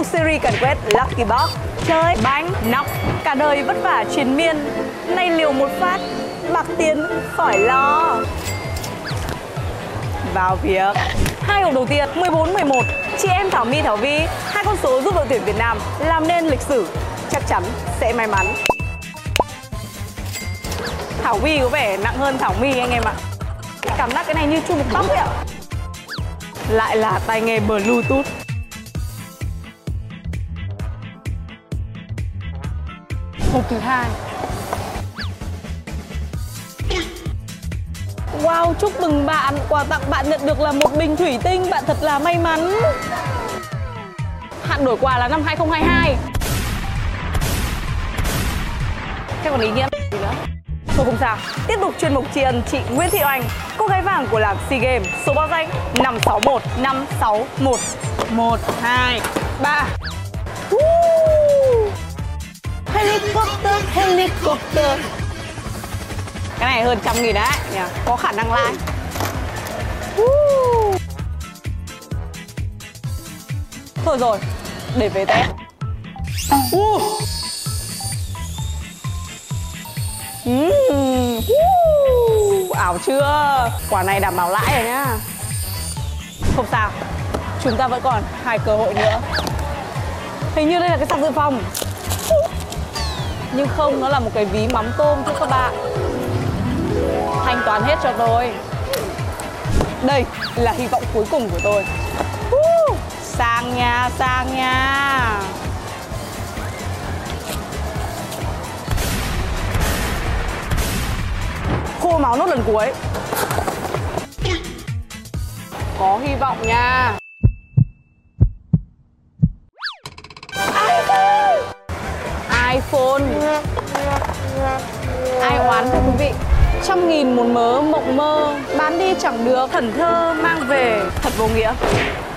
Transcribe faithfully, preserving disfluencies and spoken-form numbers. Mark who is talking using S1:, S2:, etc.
S1: tục series càn quét Lucky Box. Chơi bánh nóc, cả đời vất vả triền miên, nay liều một phát, bạc tiền khỏi lo. Vào việc. Hai hộp đầu tiên mười bốn mười một. Chị em Thảo My Thảo Vi, hai con số giúp đội tuyển Việt Nam làm nên lịch sử, chắc chắn sẽ may mắn. Thảo Vi có vẻ nặng hơn Thảo My anh em ạ. Cảm giác cái này như chum một tóc ấy ạ. Lại là tai nghe Bluetooth. Hộp thứ hai. Wow, chúc mừng bạn, quà tặng bạn nhận được là một bình thủy tinh, bạn thật là may mắn. Hạn đổi quà là năm hai không hai hai. Thế còn ý nghĩa gì nữa? Thôi không sao, tiếp tục chuyên mục tri ân chị Nguyễn Thị Oanh, cô gái vàng của làng SEA Games, số báo danh năm sáu một năm sáu một một hai ba. Helicopter, helicopter. Cái này hơn trăm nghìn đấy, có khả năng lãi. Thôi rồi, để về test. Uh. Uhm. Uh. Ảo chưa? Quả này đảm bảo lãi rồi nhá. Không sao, chúng ta vẫn còn hai cơ hội nữa. Hình như đây là cái sạc dự phòng. Nhưng không, nó là một cái ví mắm tôm cho các bạn. Thanh toán hết cho tôi. Đây là hy vọng cuối cùng của tôi. uh, Sang nha, sang nha. Khô máu nốt lần cuối. Có hy vọng nha. iPhone. Ai oán thưa quý vị. Trăm nghìn một mớ mộng mơ, bán đi chẳng được, thần thơ mang về thật vô nghĩa.